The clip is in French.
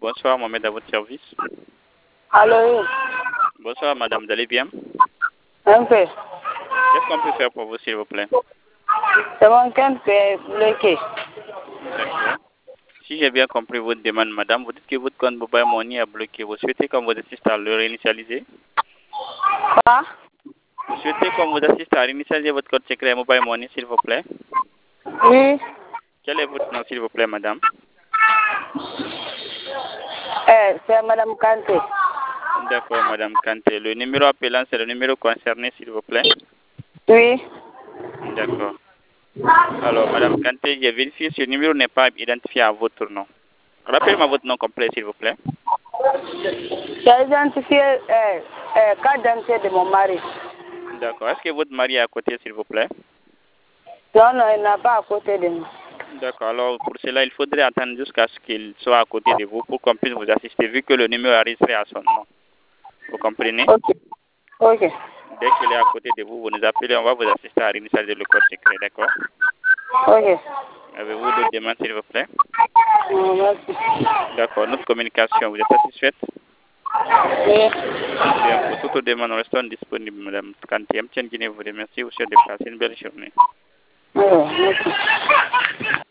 Bonsoir, Mohamed, à votre service. Allô, Bonsoir, madame, vous allez bien? un peu. Qu'est-ce qu'on peut faire pour vous, s'il vous plaît? C'est mon compte qui est bloqué. D'accord. Si j'ai bien compris votre demande, madame, vous dites que votre compte Mobile Money a bloqué. Vous souhaitez qu'on vous assiste à le réinitialiser? Quoi? Vous souhaitez qu'on vous assiste à réinitialiser votre code secret Mobile Money, s'il vous plaît? Oui. Quel est votre nom, s'il vous plaît, madame? C'est Madame Kanté. D'accord, madame Kanté. Le numéro appelant, c'est le numéro concerné, s'il vous plaît? Oui. D'accord. Alors, madame Kanté, j'ai vérifié ce numéro n'est pas identifié à votre nom. Rappelez-moi votre nom complet, s'il vous plaît. J'ai identifié carte d'identité de mon mari. D'accord. Est-ce que votre mari est à côté, s'il vous plaît? Non, non, il n'a pas à côté de moi. D'accord. Alors, pour cela, il faudrait attendre jusqu'à ce qu'il soit à côté de vous pour qu'on puisse vous assister, vu que le numéro est enregistré à son nom. Vous comprenez? Ok. Ok. Dès qu'il est à côté de vous, vous nous appelez, on va vous assister à réinitialiser le code secret, d'accord? Ok. Avez-vous d'autres demandes, s'il vous plaît? Merci. D'accord. Notre communication, vous êtes satisfaite? Oui. Bien, pour toute demande, nous restons disponibles, madame Kanté. MTN Guinée vous remercie. Vous souhaite de passer une belle journée. Oui, merci.